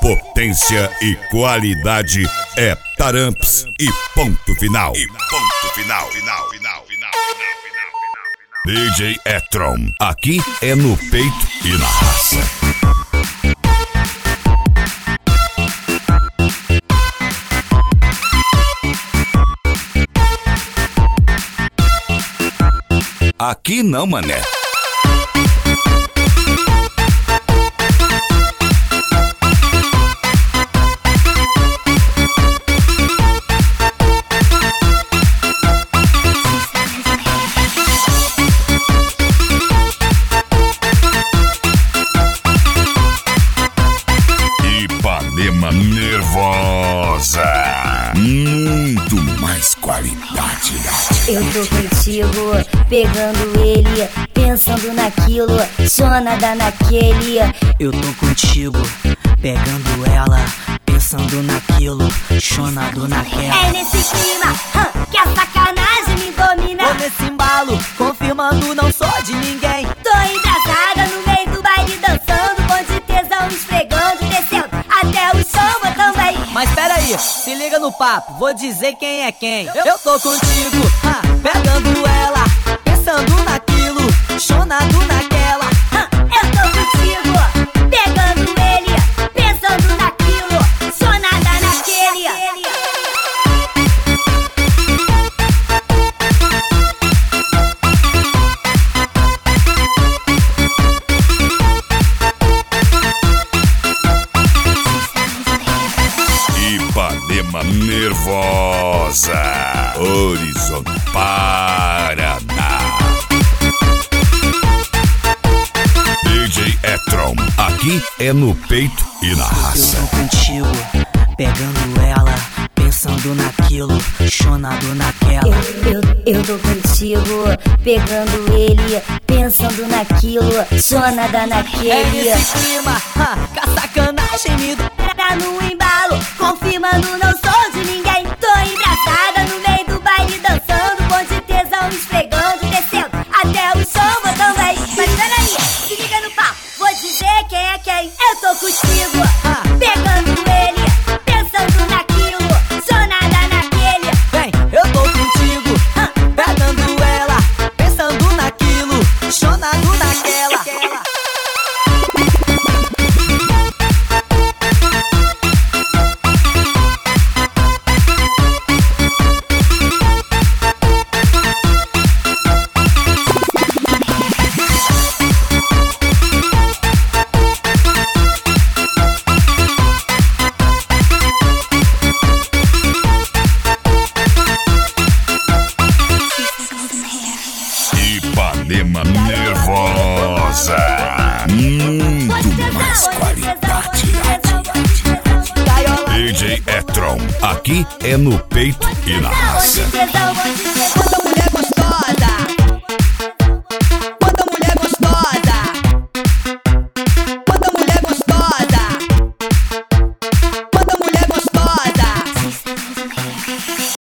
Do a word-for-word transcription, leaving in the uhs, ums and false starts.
potência e qualidade é Taramps e ponto final. E ponto final, final, final, final, final, final. D J Etron, aqui é no peito e na raça. Aqui não, mané. Ipanema nervosa. Muito mais qualidade. Eu tô contigo, pegando ele, pensando naquilo, chonada naquele. Eu tô contigo, pegando ela, pensando naquilo, chonado naquela. É nesse clima, hum, que a sacanagem me domina. Tô nesse embalo, confirmando não sou de ninguém. Tô embrasada no meio do baile dançando, bom de tesão esfregando, descendo até o chão também. Mas pera aí, se liga no papo, vou dizer quem é quem. Eu tô contigo, ah, pegando ela, pensando naquilo, chonado naquela. Hum, eu tô contigo, pegando ele, pensando naquilo, chonada naquele. Ipanema nervosa, Horizonte, Paraná. D J Etron, aqui é no peito e na raça. Eu tô contigo, pegando ela, pensando naquilo, chonado naquela. Eu, eu, eu tô contigo, pegando ele, pensando naquilo, chonada naquele. É nesse clima, ah, que a sacanagem me dá. Tá no embalo, confirmando não sou de ninguém. Tô embrasada no meio do baile dançando, bom de tesão esfregando, descendo até o chão também. Mas peraí, se liga no papo, vou dizer quem é quem. Eu tô contigo, Ah. pegando ele, pensando naquilo, chonada naquele. Vem, eu tô contigo, ah, pegando ela, pensando naquilo, chonado naquela. Ipanema nervosa, muito mais qualidade. D J Etron, aqui é no peito e na raça. Bom de tesão, bom de tesão.